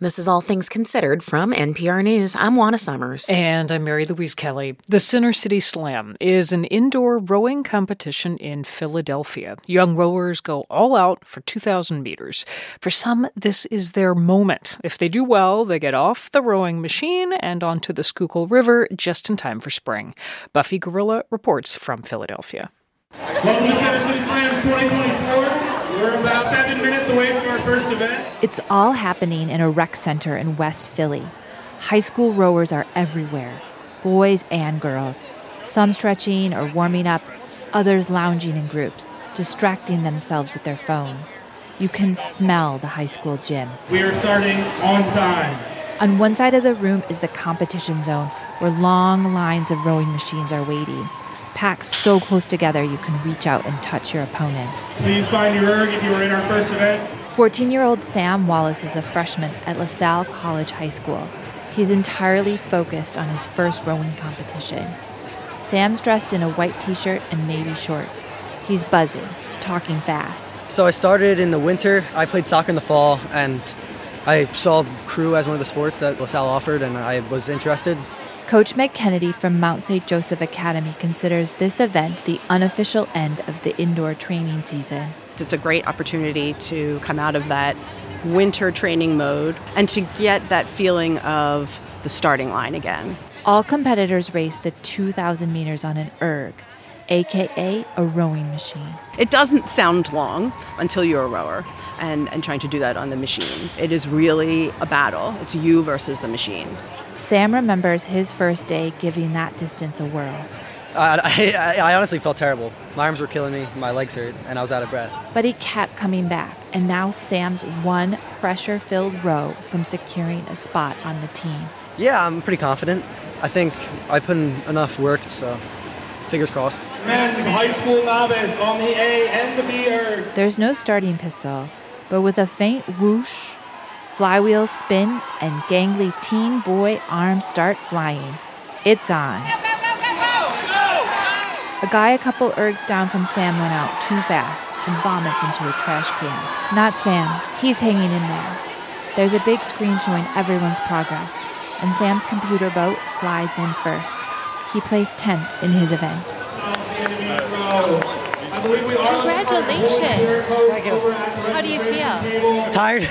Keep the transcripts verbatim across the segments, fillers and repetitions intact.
This is All Things Considered from N P R News. I'm Juana Summers. And I'm Mary Louise Kelly. The Center City Slam is an indoor rowing competition in Philadelphia. Young rowers go all out for two thousand meters. For some, this is their moment. If they do well, they get off the rowing machine and onto the Schuylkill River just in time for spring. Buffy Gorilla reports from Philadelphia. Welcome to Center City Slams twenty twenty-four. We're about seven minutes away from our first event. It's all happening in a rec center in West Philly. High school rowers are everywhere, boys and girls. Some stretching or warming up, others lounging in groups, distracting themselves with their phones. You can smell the high school gym. We are starting on time. On one side of the room is the competition zone, where long lines of rowing machines are waiting. Packed so close together you can reach out and touch your opponent. Please find your erg if you were in our first event. fourteen-year-old Sam Wallace is a freshman at LaSalle College High School. He's entirely focused on his first rowing competition. Sam's dressed in a white t-shirt and navy shorts. He's buzzing, talking fast. So I started in the winter. I played soccer in the fall, and I saw crew as one of the sports that LaSalle offered, and I was interested. Coach Meg Kennedy from Mount Saint Joseph Academy considers this event the unofficial end of the indoor training season. It's a great opportunity to come out of that winter training mode and to get that feeling of the starting line again. All competitors race the two thousand meters on an erg, a k a a rowing machine. It doesn't sound long until you're a rower and, and trying to do that on the machine. It is really a battle. It's you versus the machine. Sam remembers his first day giving that distance a whirl. I, I, I honestly felt terrible. My arms were killing me, my legs hurt, and I was out of breath. But he kept coming back, and now Sam's one pressure-filled row from securing a spot on the team. Yeah, I'm pretty confident. I think I put in enough work, so fingers crossed. Men's high school novice on the A and the B erg. There's no starting pistol, but with a faint whoosh, flywheels spin, and gangly teen boy arms start flying. It's on. A guy a couple ergs down from Sam went out too fast and vomits into a trash can. Not Sam. He's hanging in there. There's a big screen showing everyone's progress, and Sam's computer boat slides in first. He placed tenth in his event. Congratulations. Thank you. How do you feel? Tired?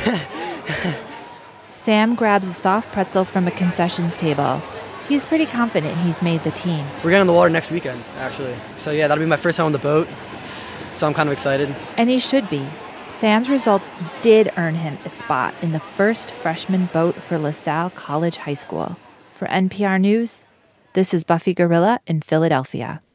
Sam grabs a soft pretzel from a concessions table. He's pretty confident he's made the team. We're getting on the water next weekend, actually. So yeah, that'll be my first time on the boat. So I'm kind of excited. And he should be. Sam's results did earn him a spot in the first freshman boat for LaSalle College High School. For N P R News, this is Buffy Gorilla in Philadelphia.